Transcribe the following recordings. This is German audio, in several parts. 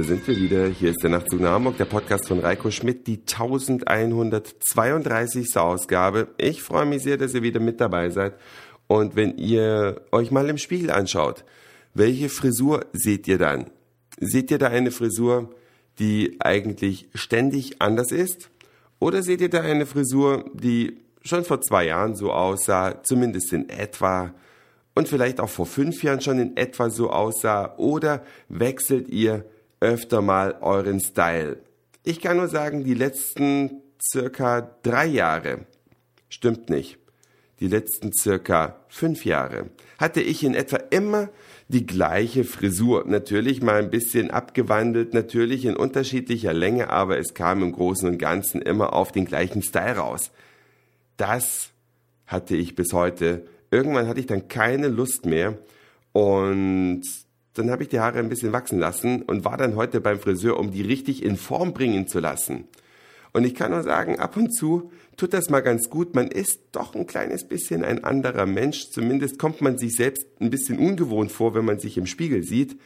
sind wir wieder. Hier ist der Nachtzug nach Hamburg, der Podcast von Reiko Schmidt, die 1132. Ausgabe. Ich freue mich sehr, dass ihr wieder mit dabei seid. Und wenn ihr euch mal im Spiegel anschaut, welche Frisur seht ihr dann? Seht ihr da eine Frisur, die eigentlich ständig anders ist? Oder seht ihr da eine Frisur, die schon vor 2 Jahren so aussah, zumindest in etwa, und vielleicht auch vor 5 Jahren schon in etwa so aussah? Oder wechselt ihr öfter mal euren Style? Ich kann nur sagen, die letzten circa 3 Jahre, stimmt nicht, die letzten circa 5 Jahre, hatte ich in etwa immer die gleiche Frisur. Natürlich mal ein bisschen abgewandelt, natürlich in unterschiedlicher Länge, aber es kam im Großen und Ganzen immer auf den gleichen Style raus. Das hatte ich bis heute. Irgendwann hatte ich dann keine Lust mehr und dann habe ich die Haare ein bisschen wachsen lassen und war dann heute beim Friseur, um die richtig in Form bringen zu lassen. Und ich kann nur sagen, ab und zu tut das mal ganz gut. Man ist doch ein kleines bisschen ein anderer Mensch. Zumindest kommt man sich selbst ein bisschen ungewohnt vor, wenn man sich im Spiegel sieht.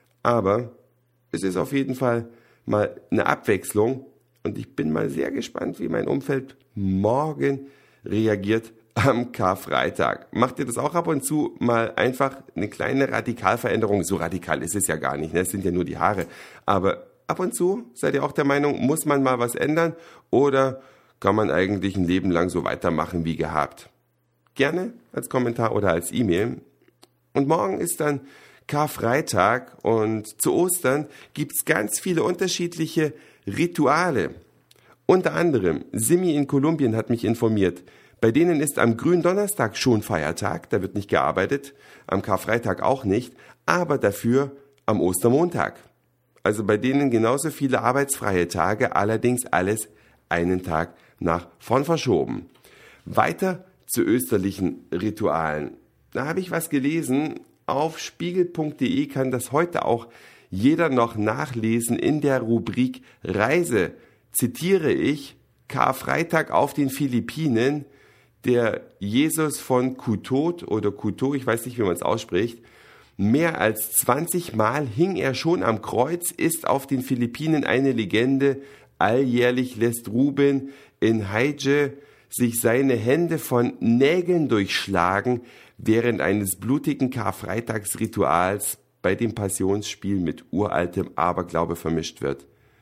Aber es ist auf jeden Fall mal eine Abwechslung. Und ich bin mal sehr gespannt, wie mein Umfeld morgen reagiert am Karfreitag. Macht ihr das auch ab und zu mal einfach eine kleine Radikalveränderung? So radikal ist es ja gar nicht, ne? Es sind ja nur die Haare. Aber ab und zu seid ihr auch der Meinung, muss man mal was ändern? Oder kann man eigentlich ein Leben lang so weitermachen wie gehabt? Gerne als Kommentar oder als E-Mail. Und morgen ist dann Karfreitag und zu Ostern gibt's ganz viele unterschiedliche Rituale. Unter anderem, Simi in Kolumbien hat mich informiert, bei denen ist am Gründonnerstag schon Feiertag, da wird nicht gearbeitet, am Karfreitag auch nicht, aber dafür am Ostermontag. Also bei denen genauso viele arbeitsfreie Tage, allerdings alles einen Tag nach vorn verschoben. Weiter zu österlichen Ritualen. Da habe ich was gelesen, auf spiegel.de kann das heute auch jeder noch nachlesen in der Rubrik Reise. Zitiere ich, Karfreitag auf den Philippinen, der Jesus von Cutot oder Cuto, ich weiß nicht, wie man es ausspricht, mehr als 20 Mal hing er schon am Kreuz, ist auf den Philippinen eine Legende. Alljährlich lässt Ruben in Haije sich seine Hände von Nägeln durchschlagen, während eines blutigen Karfreitagsrituals bei dem Passionsspiel mit uraltem Aberglaube vermischt wird.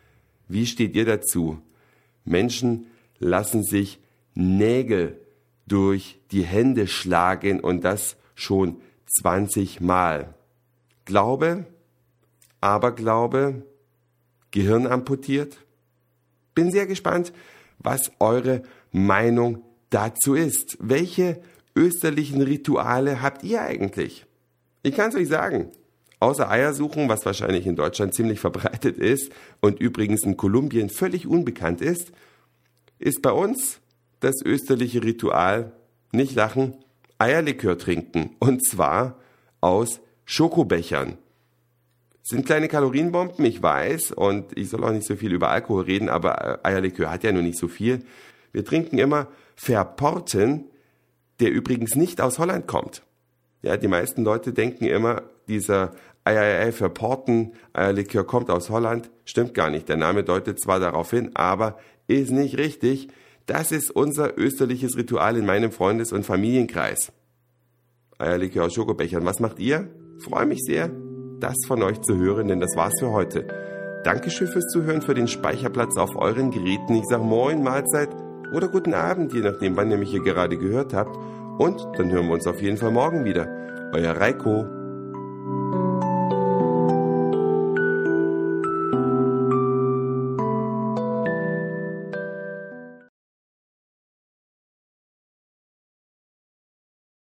Wie steht ihr dazu? Menschen lassen sich Nägel durch die Hände schlagen und das schon 20 Mal. Glaube, Aberglaube, Gehirn amputiert? Bin sehr gespannt, was eure Meinung dazu ist. Welche österlichen Rituale habt ihr eigentlich? Ich kann es euch sagen. Außer Eiersuchen, was wahrscheinlich in Deutschland ziemlich verbreitet ist und übrigens in Kolumbien völlig unbekannt ist bei uns das österliche Ritual, nicht lachen, Eierlikör trinken. Und zwar aus Schokobechern. Sind kleine Kalorienbomben, ich weiß, und ich soll auch nicht so viel über Alkohol reden, aber Eierlikör hat ja nur nicht so viel. Wir trinken immer Verporten, der übrigens nicht aus Holland kommt. Ja, die meisten Leute denken immer, dieser Verporten Eierlikör kommt aus Holland. Stimmt gar nicht. Der Name deutet zwar darauf hin, aber ist nicht richtig. Das ist unser österliches Ritual in meinem Freundes- und Familienkreis. Eierlikör aus Schokobechern. Was macht ihr? Freue mich sehr, das von euch zu hören, denn das war's für heute. Dankeschön fürs Zuhören, für den Speicherplatz auf euren Geräten. Ich sage Moin, Mahlzeit oder guten Abend, je nachdem, wann ihr mich hier gerade gehört habt. Und dann hören wir uns auf jeden Fall morgen wieder. Euer Reiko.